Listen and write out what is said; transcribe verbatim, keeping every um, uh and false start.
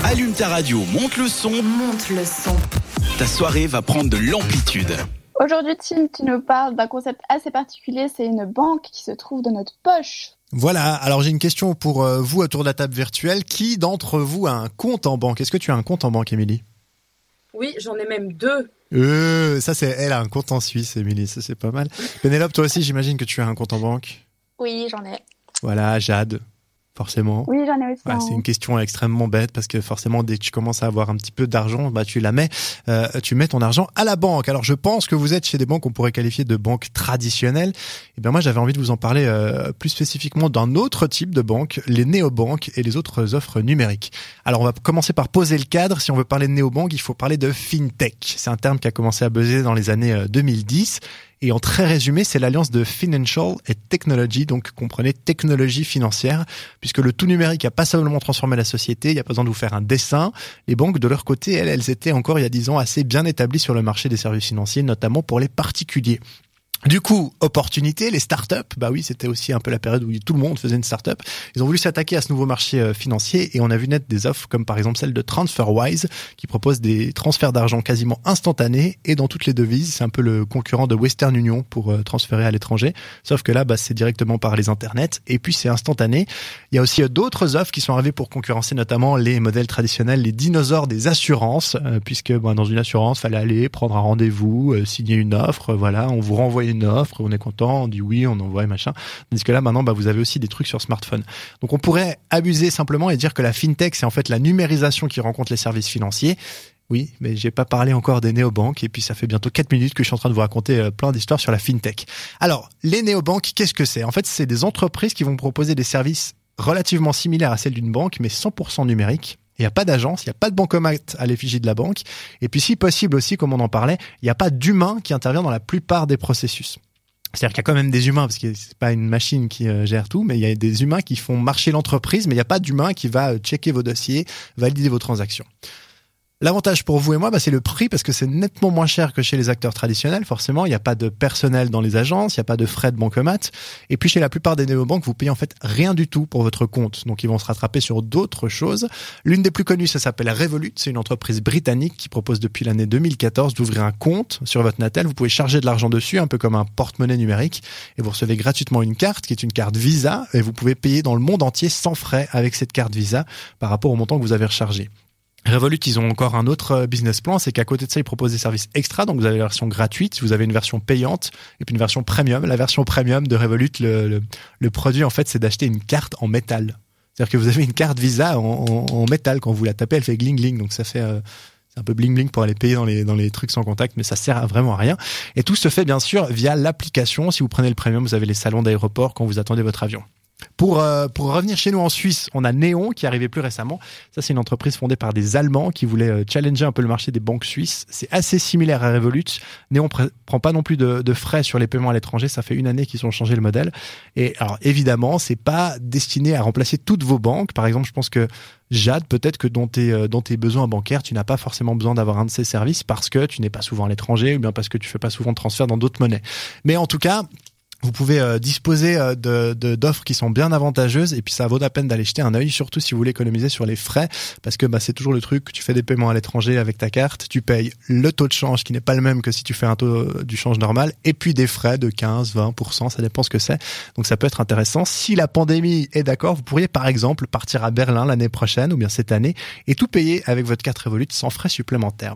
Allume ta radio, monte le son. Monte le son. Ta soirée va prendre de l'amplitude. Aujourd'hui, Tim, tu nous parles d'un concept assez particulier, c'est une banque qui se trouve dans notre poche. Voilà, alors j'ai une question pour euh, vous autour de la table virtuelle. Qui d'entre vous a un compte en banque ? Est-ce que tu as un compte en banque, Émilie ? Oui, j'en ai même deux. Euh, ça c'est, elle a un compte en Suisse, Émilie, ça c'est pas mal. Pénélope, toi aussi, j'imagine que tu as un compte en banque. Oui, j'en ai. Voilà, Jade, forcément. Oui, j'en ai aussi. Ouais, c'est une question extrêmement bête parce que forcément, dès que tu commences à avoir un petit peu d'argent, bah tu la mets, euh, tu mets ton argent à la banque. Alors, je pense que vous êtes chez des banques qu'on pourrait qualifier de banques traditionnelles. Et bien moi, j'avais envie de vous en parler euh, plus spécifiquement d'un autre type de banque, les néobanques et les autres offres numériques. Alors, on va commencer par poser le cadre. Si on veut parler de néobanques, il faut parler de fintech. C'est un terme qui a commencé à buzzer dans les années deux mille dix. Et en très résumé, c'est l'alliance de financial et technology, donc comprenez technologie financière, puisque le tout numérique a pas seulement transformé la société, il n'y a pas besoin de vous faire un dessin. Les banques, de leur côté, elles, elles étaient encore il y a dix ans assez bien établies sur le marché des services financiers, notamment pour les particuliers. Du coup, opportunité, les startups, bah oui, c'était aussi un peu la période où tout le monde faisait une startup. Ils ont voulu s'attaquer à ce nouveau marché financier et on a vu naître des offres comme par exemple celle de TransferWise qui propose des transferts d'argent quasiment instantanés et dans toutes les devises. C'est un peu le concurrent de Western Union pour euh, transférer à l'étranger. Sauf que là, bah, c'est directement par les internets et puis c'est instantané. Il y a aussi euh, d'autres offres qui sont arrivées pour concurrencer notamment les modèles traditionnels, les dinosaures des assurances, euh, puisque bah, dans une assurance, fallait aller prendre un rendez-vous, euh, signer une offre, euh, voilà, on vous renvoie une offre, on est content, on dit oui, on envoie et machin. Tandis que là, maintenant, bah, vous avez aussi des trucs sur smartphone. Donc, on pourrait abuser simplement et dire que la fintech, c'est en fait la numérisation qui rencontre les services financiers. Oui, mais j'ai pas parlé encore des néobanques et puis ça fait bientôt quatre minutes que je suis en train de vous raconter plein d'histoires sur la fintech. Alors, les néobanques, qu'est-ce que c'est ? En fait, c'est des entreprises qui vont proposer des services relativement similaires à celles d'une banque, mais cent pour cent numériques. Il n'y a pas d'agence, il n'y a pas de bancomat à l'effigie de la banque. Et puis, si possible aussi, comme on en parlait, il n'y a pas d'humain qui intervient dans la plupart des processus. C'est-à-dire qu'il y a quand même des humains, parce que c'est pas une machine qui euh, gère tout, mais il y a des humains qui font marcher l'entreprise, mais il n'y a pas d'humain qui va euh, checker vos dossiers, valider vos transactions. L'avantage pour vous et moi, bah, c'est le prix parce que c'est nettement moins cher que chez les acteurs traditionnels. Forcément, il n'y a pas de personnel dans les agences, il n'y a pas de frais de bancomat. Et puis, chez la plupart des néobanques, vous payez en fait rien du tout pour votre compte. Donc, ils vont se rattraper sur d'autres choses. L'une des plus connues, ça s'appelle Revolut. C'est une entreprise britannique qui propose depuis l'année deux mille quatorze d'ouvrir un compte sur votre Natel. Vous pouvez charger de l'argent dessus, un peu comme un porte-monnaie numérique. Et vous recevez gratuitement une carte qui est une carte Visa. Et vous pouvez payer dans le monde entier sans frais avec cette carte Visa par rapport au montant que vous avez rechargé. Revolut, ils ont encore un autre business plan, c'est qu'à côté de ça, ils proposent des services extra. Donc, vous avez la version gratuite, vous avez une version payante et puis une version premium. La version premium de Revolut, le, le, le produit, en fait, c'est d'acheter une carte en métal. C'est-à-dire que vous avez une carte Visa en, en, en métal. Quand vous la tapez, elle fait gling gling. Donc, ça fait, euh, c'est un peu bling bling pour aller payer dans les, dans les trucs sans contact, mais ça sert à vraiment à rien. Et tout se fait, bien sûr, via l'application. Si vous prenez le premium, vous avez les salons d'aéroport quand vous attendez votre avion. Pour euh, pour revenir chez nous en Suisse, on a Néon qui est arrivé plus récemment. Ça, c'est une entreprise fondée par des Allemands qui voulaient euh, challenger un peu le marché des banques suisses. C'est assez similaire à Revolut. Néon pr- prend pas non plus de, de frais sur les paiements à l'étranger. Ça fait une année qu'ils ont changé le modèle. Et alors évidemment, c'est pas destiné à remplacer toutes vos banques. Par exemple, je pense que Jade, peut-être que dans tes euh, dans tes besoins bancaires, tu n'as pas forcément besoin d'avoir un de ces services parce que tu n'es pas souvent à l'étranger ou bien parce que tu fais pas souvent de transferts dans d'autres monnaies. Mais en tout cas, vous pouvez euh, disposer euh, de, de, d'offres qui sont bien avantageuses et puis ça vaut la peine d'aller jeter un œil, surtout si vous voulez économiser sur les frais parce que bah, c'est toujours le truc, tu fais des paiements à l'étranger avec ta carte, tu payes le taux de change qui n'est pas le même que si tu fais un taux euh, du change normal et puis des frais de quinze à vingt pour cent, ça dépend ce que c'est. Donc ça peut être intéressant. Si la pandémie est d'accord, vous pourriez par exemple partir à Berlin l'année prochaine ou bien cette année et tout payer avec votre carte Revolut sans frais supplémentaires.